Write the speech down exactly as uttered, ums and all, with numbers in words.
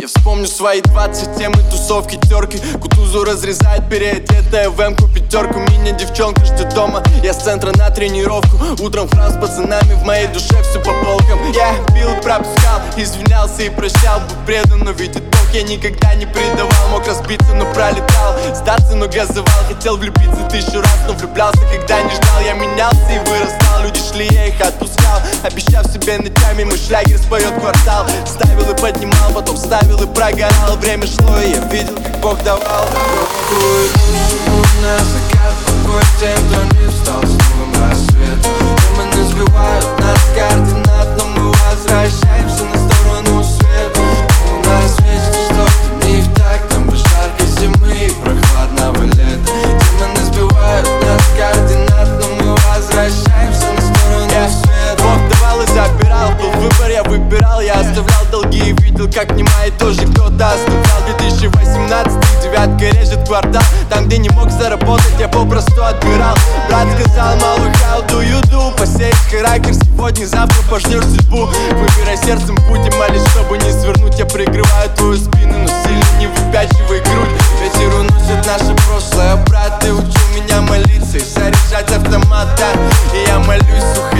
Я вспомню свои двадцать, темы, тусовки, терки. Кутузу разрезает переодетая в эмку пятерку. Меня девчонка ждет дома, я с центра на тренировку. Утром фраз с пацанами, в моей душе все по полкам. Я бил, пропускал, извинялся и прощал. Был предан, но видит Бог, я никогда не предавал. Мог разбиться, но пролетал, сдаться, но газовал. Хотел влюбиться тысячу раз, но влюблялся, когда не ждал. Я менялся и вырастал, люди шли, я их отпускал. Обещав себе ночами, мой шлягер споет квартал. Ставил и поднимал, потом ставил и прогорал. Время шло, и я видел, как Бог давал. Какую душу на закат, покой тем, кто не встал с новым рассветом. Демоны сбивают нас с координат, но мы возвращаемся на сторону света. У нас вечно что-то не в так, там бы жарко зимы и прохладного лета. Демоны сбивают нас с координат, но мы возвращаемся на сторону света. Бог давал и забирал, был выбор, я выбирал. Я оставлял долги и видел, как немая тоже кто-то оставлял. Две тысячи восемнадцатый, девятка режет квартал. Там, где не мог заработать, я попросту отбирал. Брат сказал, малый, how do you do? Посеешь характер сегодня, завтра пожнешь судьбу. Выбирай сердцем путь и молись, чтобы не свернуть. Я прикрываю твою спину, но сильно не выпячивай грудь. Ветер уносит наше прошлое, брат, ты учил меня молиться и заряжать автомат, да. И я молюсь, сука.